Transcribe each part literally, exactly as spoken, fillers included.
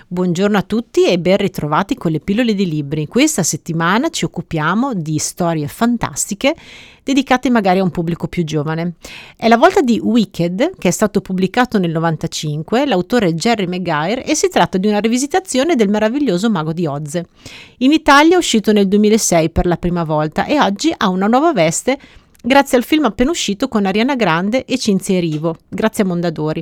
Buongiorno a tutti e ben ritrovati con le pillole di libri. Questa settimana ci occupiamo di storie fantastiche dedicate magari a un pubblico più giovane. È la volta di Wicked, che è stato pubblicato nel novantacinque, l'autore è Jerry Maguire e si tratta di una rivisitazione del meraviglioso Mago di Oz. In Italia è uscito nel duemilasei per la prima volta e oggi ha una nuova veste grazie al film appena uscito con Ariana Grande e Cinzia Erivo, grazie a Mondadori.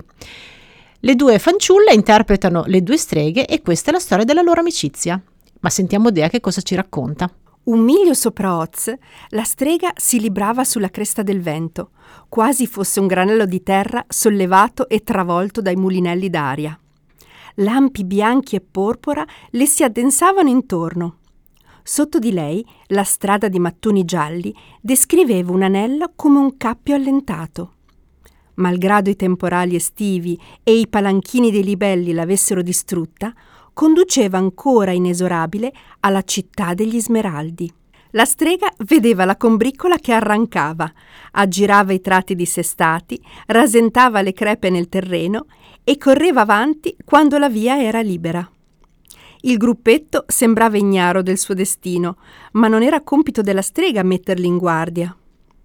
Le due fanciulle interpretano le due streghe e questa è la storia della loro amicizia. Ma sentiamo Dea che cosa ci racconta. Un miglio sopra Oz, la strega si librava sulla cresta del vento, quasi fosse un granello di terra sollevato e travolto dai mulinelli d'aria. Lampi bianchi e porpora le si addensavano intorno. Sotto di lei, la strada di mattoni gialli descriveva un anello come un cappio allentato. Malgrado i temporali estivi e i palanchini dei libelli l'avessero distrutta, conduceva ancora inesorabile alla città degli smeraldi. La strega vedeva la combriccola che arrancava, aggirava i tratti dissestati, rasentava le crepe nel terreno e correva avanti quando la via era libera. Il gruppetto sembrava ignaro del suo destino, ma non era compito della strega metterli in guardia.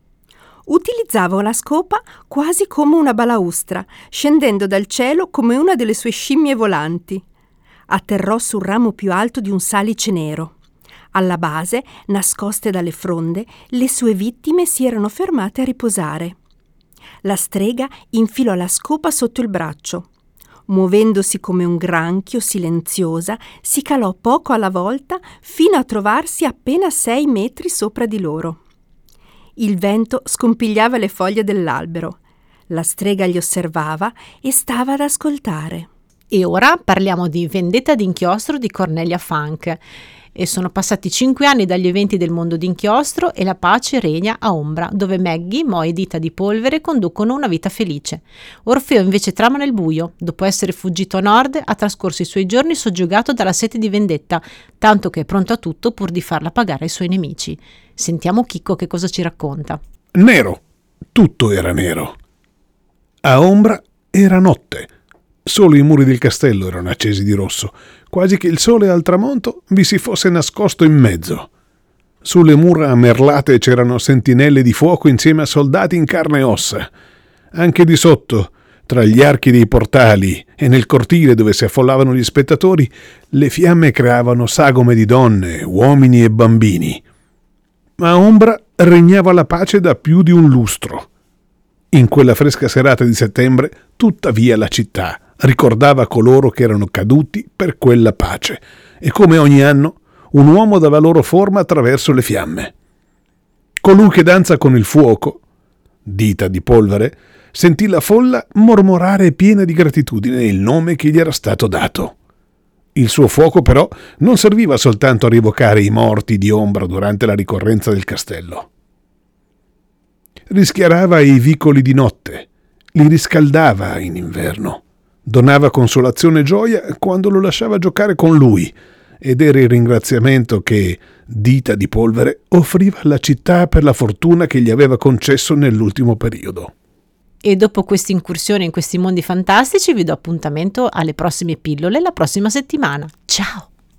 Utilizzava la scopa quasi come una balaustra, scendendo dal cielo come una delle sue scimmie volanti. Atterrò sul ramo più alto di un salice nero. Alla base, nascoste dalle fronde, le sue vittime si erano fermate a riposare. La strega infilò la scopa sotto il braccio. Muovendosi come un granchio silenziosa, si calò poco alla volta fino a trovarsi appena sei metri sopra di loro. Il vento scompigliava le foglie dell'albero. La strega li osservava e stava ad ascoltare. E ora parliamo di Vendetta d'inchiostro di Cornelia Funk. E sono passati cinque anni dagli eventi del mondo d'inchiostro e la pace regna a Ombra, dove Maggie, Mo e Dita di Polvere conducono una vita felice. Orfeo invece trama nel buio. Dopo essere fuggito a nord, ha trascorso i suoi giorni soggiogato dalla sete di vendetta, tanto che è pronto a tutto pur di farla pagare ai suoi nemici. Sentiamo Chicco che cosa ci racconta. Nero. Tutto era nero. A Ombra era notte. Solo i muri del castello erano accesi di rosso, quasi che il sole al tramonto vi si fosse nascosto in mezzo. Sulle mura merlate c'erano sentinelle di fuoco insieme a soldati in carne e ossa. Anche di sotto, tra gli archi dei portali e nel cortile dove si affollavano gli spettatori, le fiamme creavano sagome di donne, uomini e bambini. A Ombra regnava la pace da più di un lustro. In quella fresca serata di settembre, tuttavia la città ricordava coloro che erano caduti per quella pace e come ogni anno un uomo dava loro forma attraverso le fiamme. Colui che danza con il fuoco, Dita di Polvere, sentì la folla mormorare piena di gratitudine il nome che gli era stato dato. Il suo fuoco però non serviva soltanto a rievocare i morti di Ombra durante la ricorrenza del castello. Rischiarava i vicoli di notte, li riscaldava in inverno. Donava consolazione e gioia quando lo lasciava giocare con lui, ed era il ringraziamento che Dita di Polvere offriva alla città per la fortuna che gli aveva concesso nell'ultimo periodo. E dopo questa incursione in questi mondi fantastici vi do appuntamento alle prossime pillole la prossima settimana. Ciao!